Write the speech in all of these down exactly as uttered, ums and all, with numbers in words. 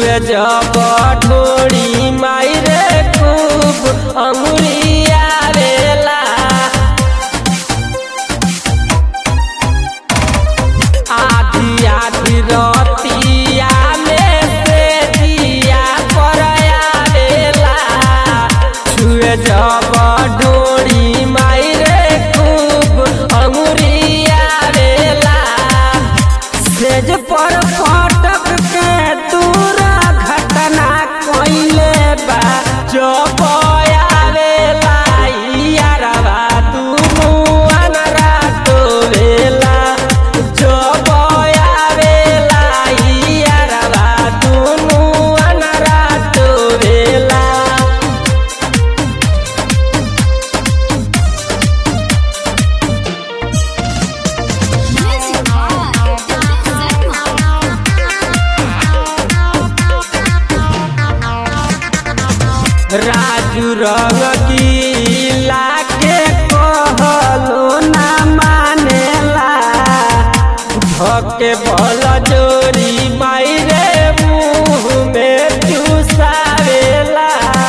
छुए जब ढोड़ी माई रे खूब अंगुरिया रेला। आधी आधी रतिया में से दिया परया रेला। छुए जब ढोड़ी माई रे खूब अंगुरिया रेला। सेज पर फटक के दूरा घटना कोइले बा जो आवेला यारवा दुनु अनरा तोवेला। जो आवेला यारवा दुनु अनरा तोवेला। राजू रंगीला के कहलो ना मानेला। धके बल जोरी माई रे मुँह में चुसावेला।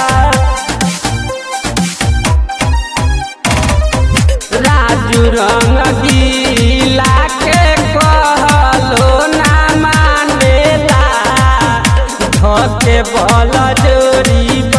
राजू रंगीला के कहलो ना मानेला। धके बल जोरी